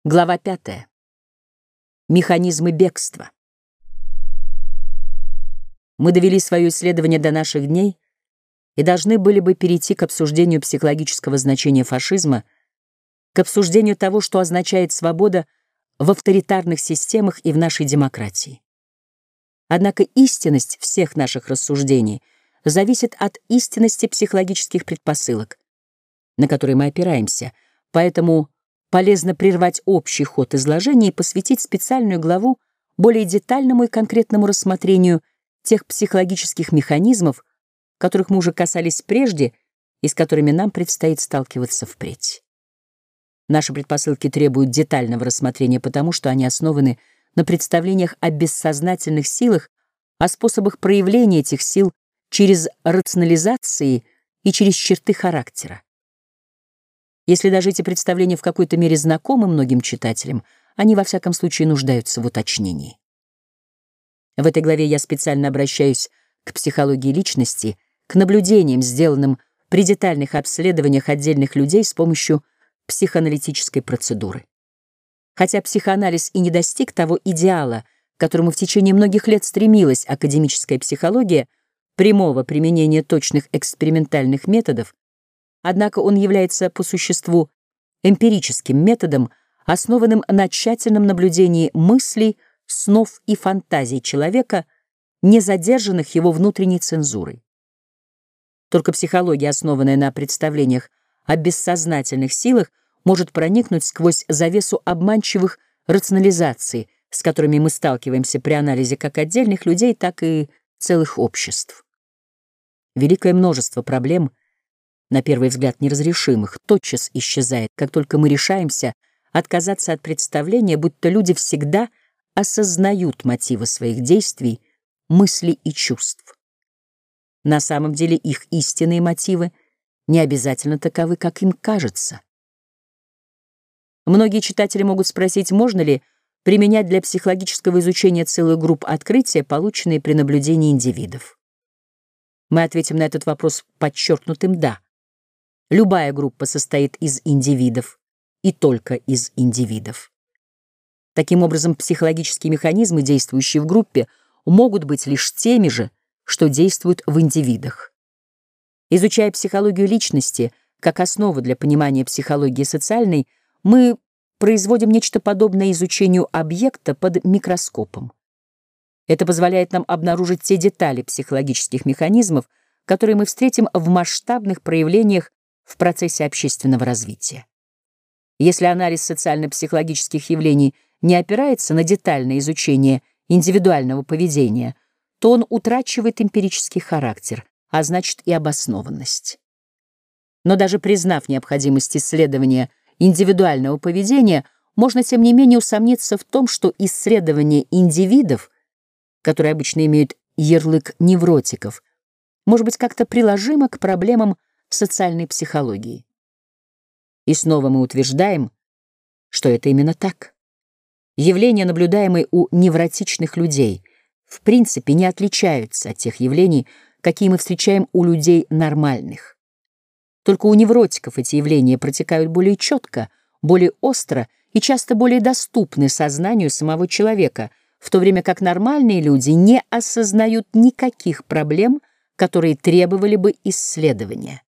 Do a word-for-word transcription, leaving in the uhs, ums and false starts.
Глава пятая. Механизмы бегства. Мы довели свое исследование до наших дней и должны были бы перейти к обсуждению психологического значения фашизма, к обсуждению того, что означает свобода в авторитарных системах и в нашей демократии. Однако истинность всех наших рассуждений зависит от истинности психологических предпосылок, на которые мы опираемся, поэтому полезно прервать общий ход изложения и посвятить специальную главу более детальному и конкретному рассмотрению тех психологических механизмов, которых мы уже касались прежде и с которыми нам предстоит сталкиваться впредь. Наши предпосылки требуют детального рассмотрения, потому что они основаны на представлениях о бессознательных силах, о способах проявления этих сил через рационализации и через черты характера. Если даже эти представления в какой-то мере знакомы многим читателям, они во всяком случае нуждаются в уточнении. В этой главе я специально обращаюсь к психологии личности, к наблюдениям, сделанным при детальных обследованиях отдельных людей с помощью психоаналитической процедуры. Хотя психоанализ и не достиг того идеала, к которому в течение многих лет стремилась академическая психология, прямого применения точных экспериментальных методов, однако он является по существу эмпирическим методом, основанным на тщательном наблюдении мыслей, снов и фантазий человека, не задержанных его внутренней цензурой. Только психология, основанная на представлениях о бессознательных силах, может проникнуть сквозь завесу обманчивых рационализаций, с которыми мы сталкиваемся при анализе как отдельных людей, так и целых обществ. Великое множество проблем, на первый взгляд неразрешимых, тотчас исчезает, как только мы решаемся отказаться от представления, будто люди всегда осознают мотивы своих действий, мыслей и чувств. На самом деле их истинные мотивы не обязательно таковы, как им кажется. Многие читатели могут спросить, можно ли применять для психологического изучения целых групп открытия, полученные при наблюдении индивидов. Мы ответим на этот вопрос подчеркнутым «да». Любая группа состоит из индивидов, и только из индивидов. Таким образом, психологические механизмы, действующие в группе, могут быть лишь теми же, что действуют в индивидах. Изучая психологию личности как основу для понимания психологии социальной, мы производим нечто подобное изучению объекта под микроскопом. Это позволяет нам обнаружить те детали психологических механизмов, которые мы встретим в масштабных проявлениях в процессе общественного развития. Если анализ социально-психологических явлений не опирается на детальное изучение индивидуального поведения, то он утрачивает эмпирический характер, а значит и обоснованность. Но даже признав необходимость исследования индивидуального поведения, можно тем не менее усомниться в том, что исследование индивидов, которые обычно имеют ярлык невротиков, может быть как-то приложимо к проблемам социальной психологии. И снова мы утверждаем, что это именно так. Явления, наблюдаемые у невротичных людей, в принципе не отличаются от тех явлений, какие мы встречаем у людей нормальных. Только у невротиков эти явления протекают более четко, более остро и часто более доступны сознанию самого человека, в то время как нормальные люди не осознают никаких проблем, которые требовали бы исследования.